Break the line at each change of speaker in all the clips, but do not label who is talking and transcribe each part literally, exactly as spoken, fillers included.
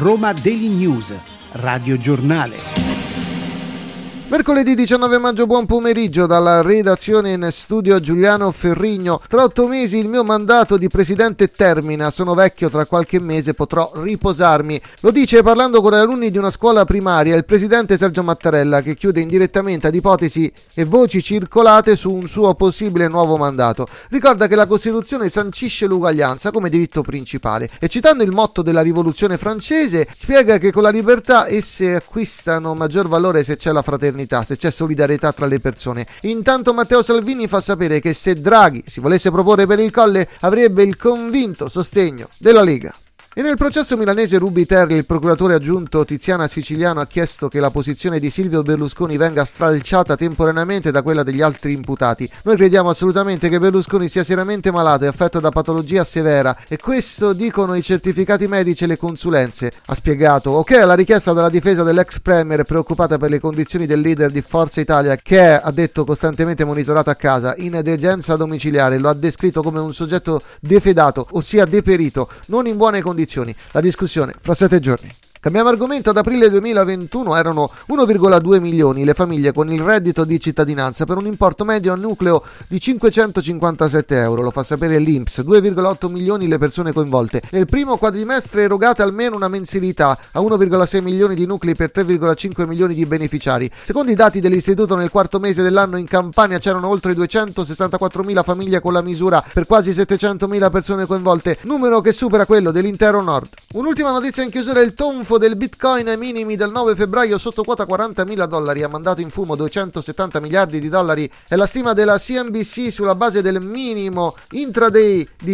Roma Daily News, Radio Giornale.
Mercoledì diciannove maggio, buon pomeriggio dalla redazione in studio Giuliano Ferrigno. Tra otto mesi il mio mandato di presidente termina, sono vecchio, tra qualche mese potrò riposarmi. Lo dice parlando con alunni di una scuola primaria il presidente Sergio Mattarella, che chiude indirettamente ad ipotesi e voci circolate su un suo possibile nuovo mandato. Ricorda che la Costituzione sancisce l'uguaglianza come diritto principale e, citando il motto della rivoluzione francese, spiega che con la libertà esse acquistano maggior valore se c'è la fraternità, se c'è solidarietà tra le persone. Intanto Matteo Salvini fa sapere che se Draghi si volesse proporre per il Colle avrebbe il convinto sostegno della Lega. E nel processo milanese Ruby-Ter il procuratore aggiunto Tiziana Siciliano ha chiesto che la posizione di Silvio Berlusconi venga stralciata temporaneamente da quella degli altri imputati. Noi crediamo assolutamente che Berlusconi sia seriamente malato e affetto da patologia severa, e questo dicono i certificati medici e le consulenze, ha spiegato. Ok alla richiesta della difesa dell'ex premier preoccupata per le condizioni del leader di Forza Italia, che è, ha detto, costantemente monitorato a casa in degenza domiciliare. Lo ha descritto come un soggetto defedato, ossia deperito, non in buone condizioni. La discussione fra sette giorni. Cambiamo argomento. Ad aprile duemilaventuno erano uno virgola due milioni le famiglie con il reddito di cittadinanza per un importo medio a nucleo di cinquecentocinquantasette euro, lo fa sapere l'I N P S. due virgola otto milioni le persone coinvolte. Nel primo quadrimestre erogate almeno una mensilità a uno virgola sei milioni di nuclei per tre virgola cinque milioni di beneficiari. Secondo i dati dell'istituto, nel quarto mese dell'anno in Campania c'erano oltre duecentosessantaquattromila famiglie con la misura per quasi settecentomila persone coinvolte, numero che supera quello dell'intero nord. Un'ultima notizia in chiusura: il tonfo del Bitcoin ai minimi del nove febbraio sotto quota quarantamila dollari, ha mandato in fumo duecentosettanta miliardi di dollari. È la stima della C N B C sulla base del minimo intraday di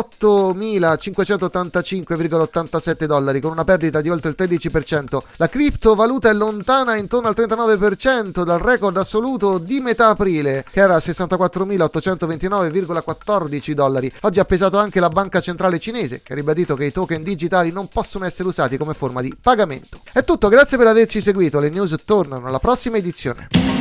trentottomilacinquecentottantacinque virgola ottantasette dollari, con una perdita di oltre il tredici per cento. La criptovaluta è lontana intorno al trentanove per cento dal record assoluto di metà aprile, che era sessantaquattromilaottocentoventinove virgola quattordici dollari. Oggi ha pesato anche la banca centrale cinese, che ha ribadito che i token digitali non possono essere usati come forma di pagamento. È tutto, grazie per averci seguito. Le news tornano alla prossima edizione.